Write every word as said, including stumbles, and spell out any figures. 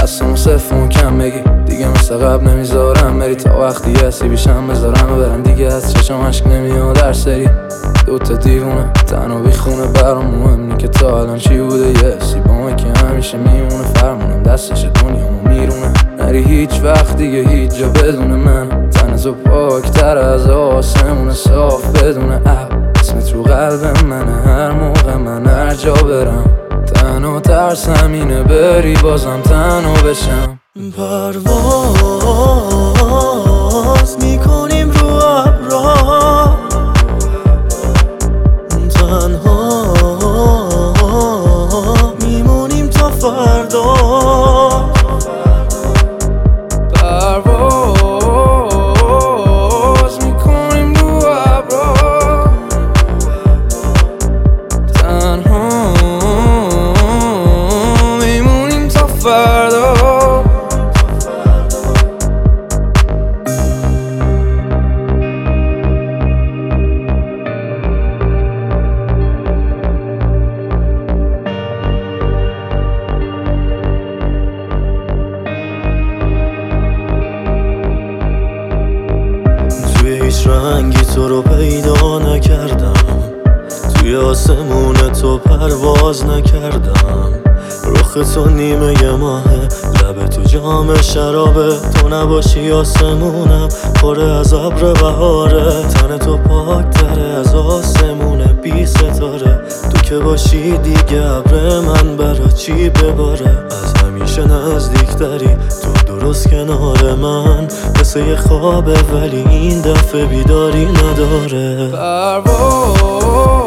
دستمو صفمون کم بگی دیگه مثل قبل نمیذارم بری تا وقتی هستی بیشم بذارم برم دیگه از چشم عشق نمیاد در سری دوتا دیوونه تنها بیخونه برام مهم نی که تا الان چی بوده یه حسی با من که همیشه میمونه فرمونم دستش دنیامو میرونه نری هیچ وقت دیگه هیچ جا بدون من تن تو پاکتر از آسمون صاف بدون اب اسمت رو قلب منه هر موقع من هر جا برم تنها ترسم اینه بری بازم تنها بشم پرواز میکنیم رو ابرها تنها میمونیم تا فردا پرواز میکنیم رو ابرها تنها میمونیم تا فردا هیچ رنگی تو رو پیدا نکردم توی آسمون تو پرواز نکردم رخ تو نیمه ماهه لب تو جام شرابه تو نباشی آسمونم پره از ابر بهاره تن تو پاکتره از آسمونه بی ستاره تو که باشی دیگه ابر من برا چی بباره از همیشه نزدیکتری تو درست کنار من مثل یه خوابه ولی این دفعه بیداری نداره پرواز